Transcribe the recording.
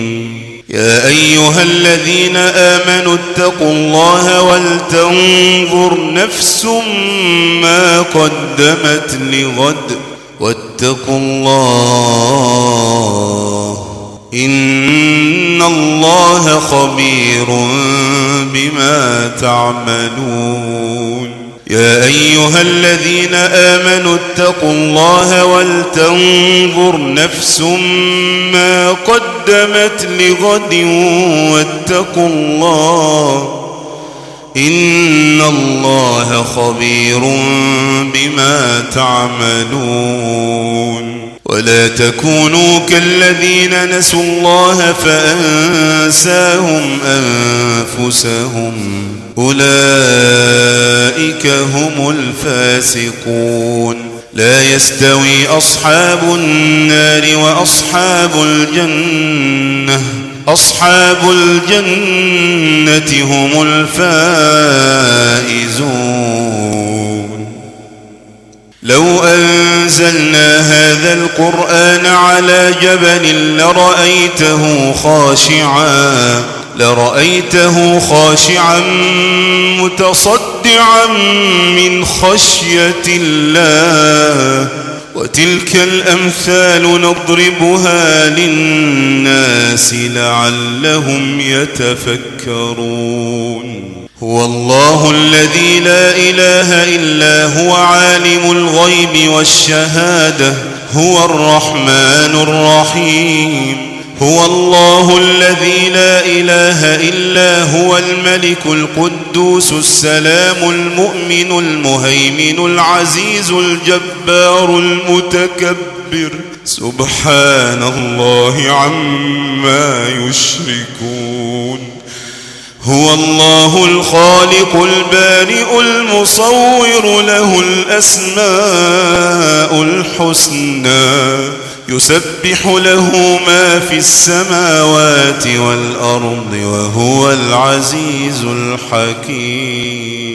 يا أيها الذين آمنوا اتقوا الله ولتنظر نفس ما قدمت لغد واتقوا الله إن الله خبير بما تعملون. يا أيها الذين آمنوا اتقوا الله ولتنظر نفس ما قدمت لغد واتقوا الله إن الله خبير بما تعملون. ولا تكونوا كالذين نسوا الله فأنساهم أنفسهم أولئك هم الفاسقون. لا يستوي أصحاب النار وأصحاب الجنة هم الفائزون. لو أنزلنا هذا القرآن على جبل لرأيته خاشعا متصدعا من خشية الله. وتلك الأمثال نضربها للناس لعلهم يتفكرون. هو الله الذي لا إله إلا هو عالم الغيب والشهادة هو الرحمن الرحيم. هو الله الذي لا إله إلا هو الملك القدوس السلام المؤمن المهيمن العزيز الجبار المتكبر سبحان الله عما يشركون. هو الله الخالق البارئ المصور له الأسماء الحسنى يسبح له ما في السماوات والأرض وهو العزيز الحكيم.